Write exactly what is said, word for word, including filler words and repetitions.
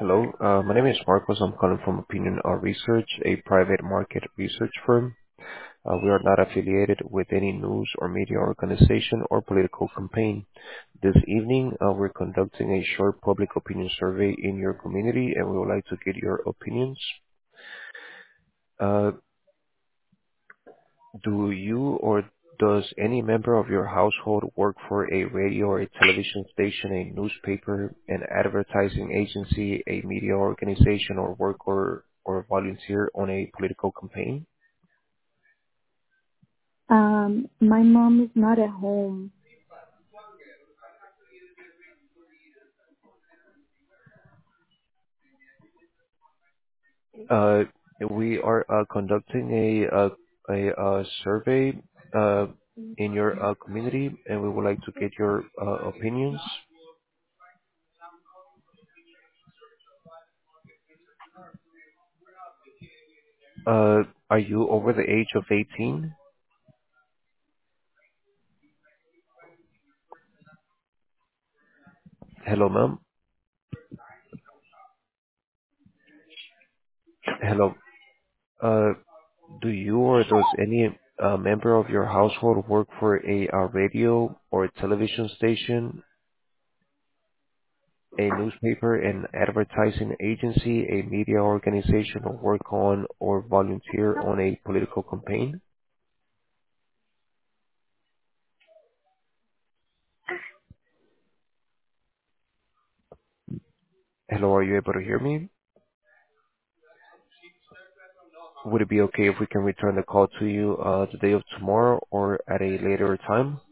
Hello, uh, my name is Marcos. I'm calling from Opinion uh, Research, a private market research firm. Uh, we are not affiliated with any news or media organization or political campaign. This evening, uh, we're conducting a short public opinion survey in your community, and we would like to get your opinions. Uh, do you or does any member of your household work for a radio or a television station, a newspaper, an advertising agency, a media organization, or work or, or volunteer on a political campaign? Um, my mom is not at home. Uh, we are uh, conducting a, uh, a, uh survey uh, in your uh, community, and we would like to get your uh, opinions. Uh, are you over the age of eighteen? Hello, ma'am. Hello. Uh, Do you or does any uh, member of your household work for a, uh radio or a television station, a newspaper, an advertising agency, a media organization, or work on or volunteer on a political campaign? Hello, are you able to hear me? Would it be okay if we can return the call to you uh, the day of tomorrow or at a later time?